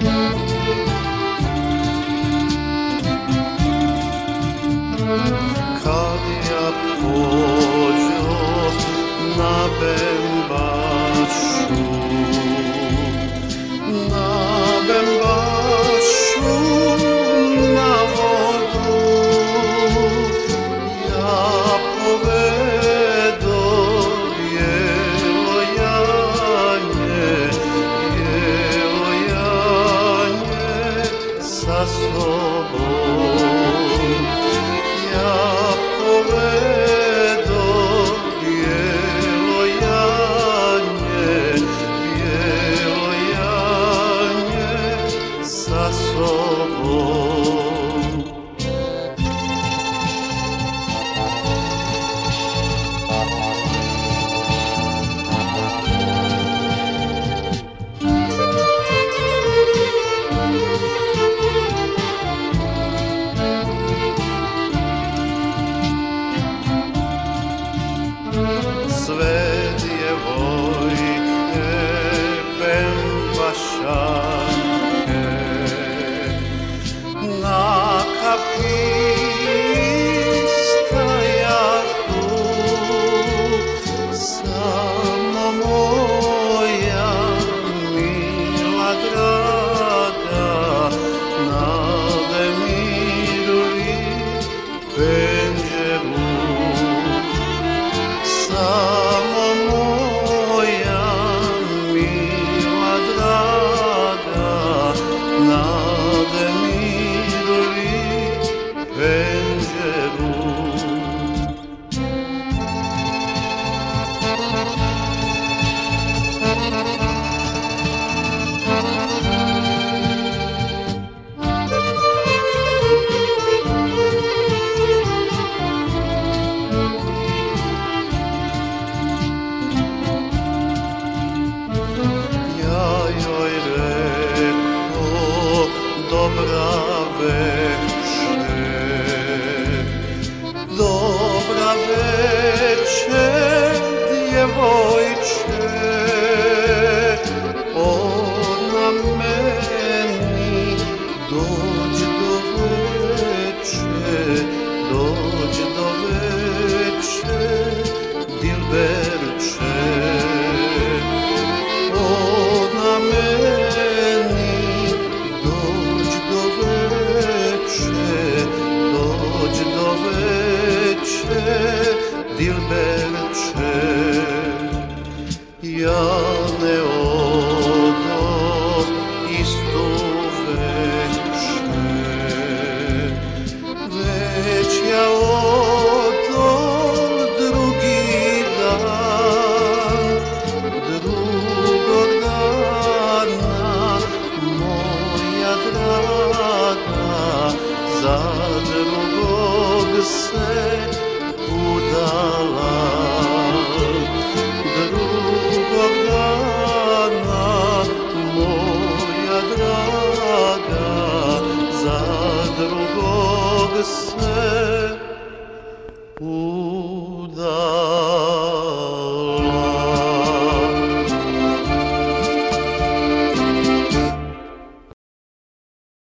Kad ja pođoh na Bembašu, na vodu, ja povedoh bijelo janje sa sobom. Ja povedoh bijelo janje sa sobom. Sve djevojke Bembašanke na kapi stajahu, samo moja mila draga nade miruli penđeru. Samo moja mila draga nade miruli penđeru. Dobra večer, djevojče, ona meni dođ do veče, Dilberče. Ona meni dođ do veče, Dilberče. Ja ne odoh istu veče, već ja odoh drugi dan, drugog dana moja draga za drugog se udala. Drugog dana moja draga za drugog se udala.